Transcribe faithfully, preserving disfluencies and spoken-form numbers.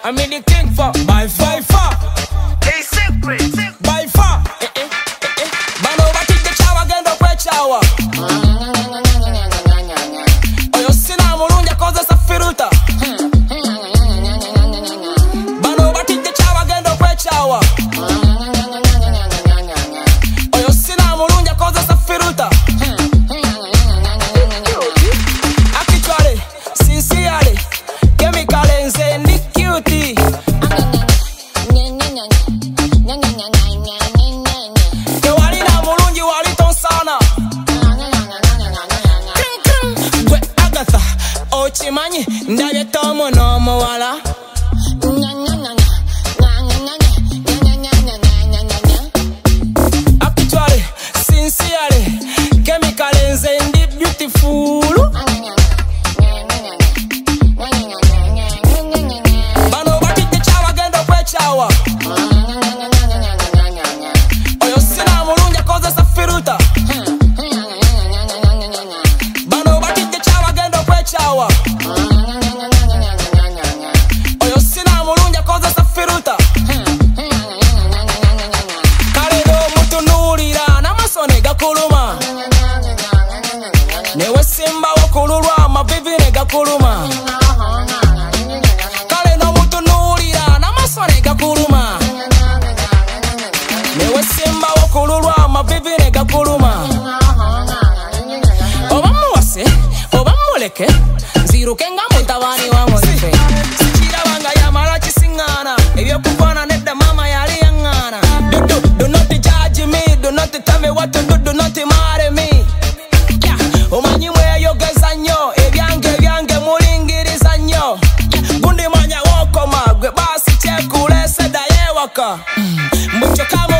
I mean the king for by far, far. Hey, secret. By far. Eh eh eh eh. Bano bati the chawa gendo kwe chawa. Oyo sina mulunja koza safiruta. Bano bati the chawa gendo kwe chawa. Oyo sina mulunja koza safiruta. Actually, sincerely, chemical nze ndi cute. Kewalina mulungi walito sana. Gwe Agatha, ochimanyi ndabye Tomo n'omuwala. Actually, sincerely, chemical nze ndi beautiful. Bano batidde chawa gendo kwe chawa. Oyo sina mulungi akoze safiruta. Bano batidde chawa gendo kwe chawa. Oyo sina mulungi akoze safiruta. Kale do mutunuulira n'amasone gakuluma. Newe simba wokululwa amavivi ne gakuluma. Kale no mutunuulira n'amasone gakuluma. Newe simba wokululwa amavivi ne gakuluma. Oba muwase, oba muleke, nziruke nga mutabani wa mulife. Sikirabanga yamala kisiŋŋaana, ebyokufaana nedda mama yali yaŋŋaana. Do, do, do not judge me, do not tell me what to do, do not marry me. Yeah, omanyi mweyogeza nnyo, ebyange ebyange mulingiriza nnyo. Yeah, gundi manya wokoma, gwe basi kyekuleese ddayo ewaka. Mbu kyokka